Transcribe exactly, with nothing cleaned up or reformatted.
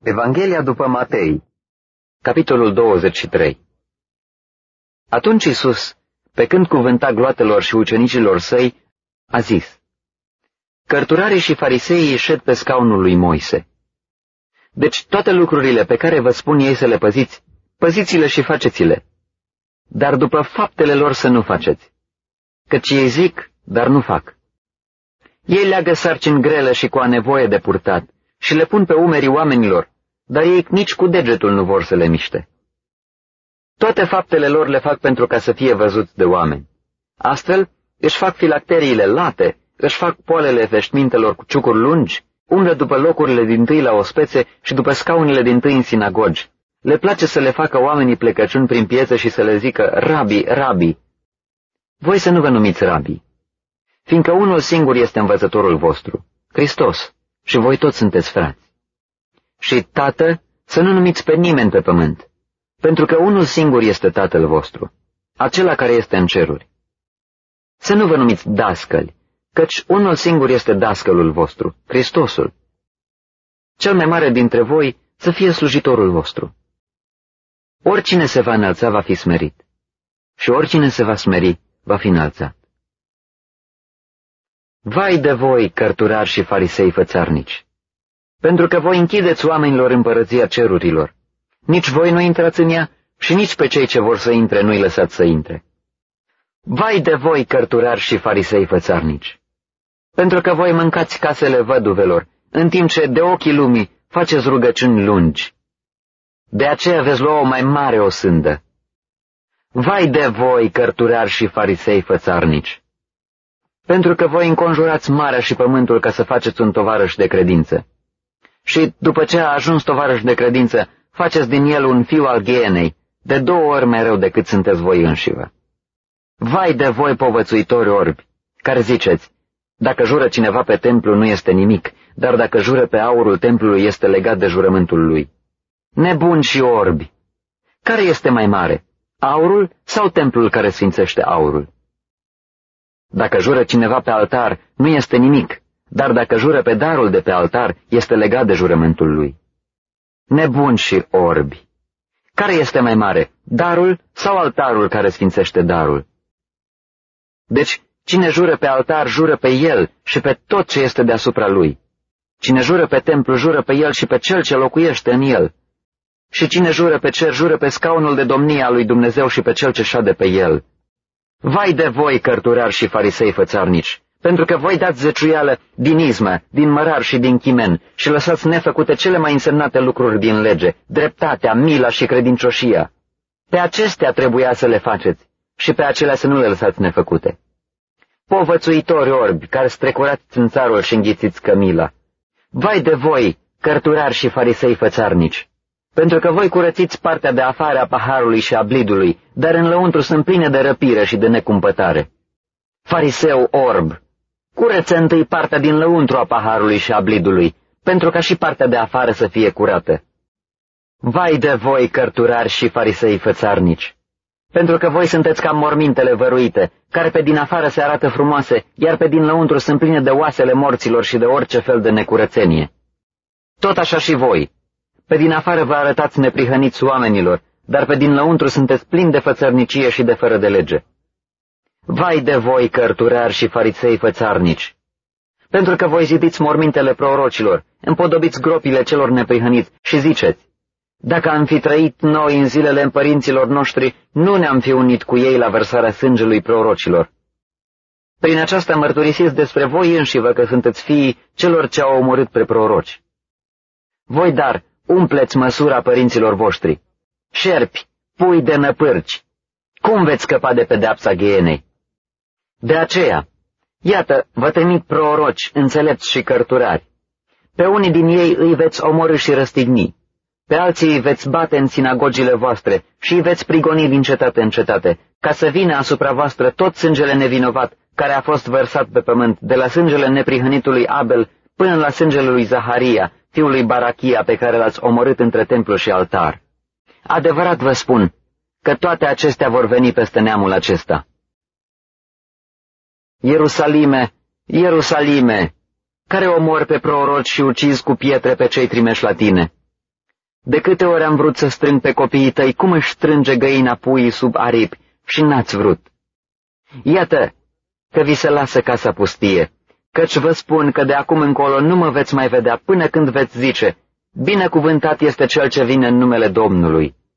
Evanghelia după Matei, capitolul douăzeci și trei. Atunci Iisus, pe când cuvânta gloatelor și ucenicilor săi, a zis: Cărturarii și fariseii șed pe scaunul lui Moise. Deci toate lucrurile pe care vă spun ei să le păziți, păziți-le și faceți-le, dar după faptele lor să nu faceți, căci ei zic, dar nu fac. Ei leagă sarcini grele și cu a nevoie de purtat și le pun pe umerii oamenilor, dar ei nici cu degetul nu vor să le miște. Toate faptele lor le fac pentru ca să fie văzuți de oameni. Astfel își fac filacteriile late, își fac poalele veșmintelor cu ciucuri lungi, umblă după locurile dintâi la ospețe și după scaunile dintâi în sinagogi. Le place să le facă oamenii plecăciuni prin piețe și să le zică: Rabi, Rabi. Voi să nu vă numiți Rabi, fiindcă unul singur este învățătorul vostru, Hristos, și voi toți sunteți frați. Și Tată, să nu numiți pe nimeni pe pământ, pentru că unul singur este Tatăl vostru, acela care este în ceruri. Să nu vă numiți dascăli, căci unul singur este dascălul vostru, Hristosul. Cel mai mare dintre voi să fie slujitorul vostru. Oricine se va înălța va fi smerit, și oricine se va smeri va fi înălțat. Vai de voi, cărturari și farisei fățarnici, pentru că voi închideți oamenilor împărăția cerurilor. Nici voi nu intrați în ea și nici pe cei ce vor să intre nu-i lăsați să intre. Vai de voi, cărturari și farisei fățarnici, pentru că voi mâncați casele văduvelor, în timp ce de ochii lumii faceți rugăciuni lungi. De aceea veți lua o mai mare osândă. Vai de voi, cărturari și farisei fățarnici, pentru că voi înconjurați marea și pământul ca să faceți un tovarăș de credință. Și după ce a ajuns tovarăș de credință, faceți din el un fiu al ghienei, de două ori mai rău decât sunteți voi înșivă. Vai de voi, povățuitori orbi, care ziceți: dacă jură cineva pe templu nu este nimic, dar dacă jură pe aurul templului este legat de jurământul lui. Nebuni și orbi! Care este mai mare, aurul sau templul care sfințește aurul? Dacă jură cineva pe altar, nu este nimic, dar dacă jură pe darul de pe altar, este legat de jurământul lui. Nebuni și orbi! Care este mai mare, darul sau altarul care sfințește darul? Deci, cine jură pe altar, jură pe el și pe tot ce este deasupra lui. Cine jură pe templu, jură pe el și pe cel ce locuiește în el. Și cine jură pe cer, jură pe scaunul de domnie al lui Dumnezeu și pe cel ce șade pe el. Vai de voi, cărturari și farisei fățarnici, pentru că voi dați zeciuială din izmă, din mărar și din chimen și lăsați nefăcute cele mai însemnate lucruri din lege, dreptatea, mila și credincioșia. Pe acestea trebuia să le faceți și pe acelea să nu le lăsați nefăcute. Povățuitori orbi, care strecurați țânțarul și înghițiți cămila, vai de voi, cărturari și farisei fățarnici, pentru că voi curățiți partea de afară a paharului și a blidului, dar în lăuntru sunt pline de răpire și de necumpătare. Fariseu orb, curăță întâi partea din lăuntru a paharului și a blidului, pentru ca și partea de afară să fie curată. Vai de voi, cărturari și farisei fățarnici, pentru că voi sunteți ca mormintele văruite, care pe din afară se arată frumoase, iar pe din lăuntru sunt pline de oasele morților și de orice fel de necurățenie. Tot așa și voi, pe din afară vă arătați neprihăniți oamenilor, dar pe din lăuntru sunteți plini de fățărnicie și de fără de lege. Vai de voi, cărturari și farisei fățarnici, pentru că voi zidiți mormintele prorocilor, împodobiți gropile celor neprihăniți și ziceți: dacă am fi trăit noi în zilele părinților noștri, nu ne-am fi unit cu ei la vărsarea sângelui prorocilor. Prin aceasta mărturisiți despre voi înșivă că sunteți fiii celor ce au omorât pe proroci. Voi dar umpleți măsura părinților voștri, șerpi, pui de năpârci, cum veți scăpa de pedeapsa ghienei? De aceea, iată, vă trimit proroci, înțelepți și cărturari. Pe unii din ei îi veți omorî și răstigni, pe alții îi veți bate în sinagogile voastre și îi veți prigoni din cetate în cetate, ca să vină asupra voastră tot sângele nevinovat care a fost vărsat pe pământ, de la sângele neprihănitului Abel până la sângele lui Zaharia, fiul lui Barachia, pe care l-ați omorât între templu și altar. Adevărat vă spun că toate acestea vor veni peste neamul acesta. Ierusalime, Ierusalime, care omori pe proroci și ucizi cu pietre pe cei trimeși la tine. De câte ori am vrut să strâng pe copiii tăi cum își strânge găina puii sub aripi și n-ați vrut. Iată că vi se lasă casa pustie, căci vă spun că de acum încolo nu mă veți mai vedea până când veți zice, binecuvântat este cel ce vine în numele Domnului.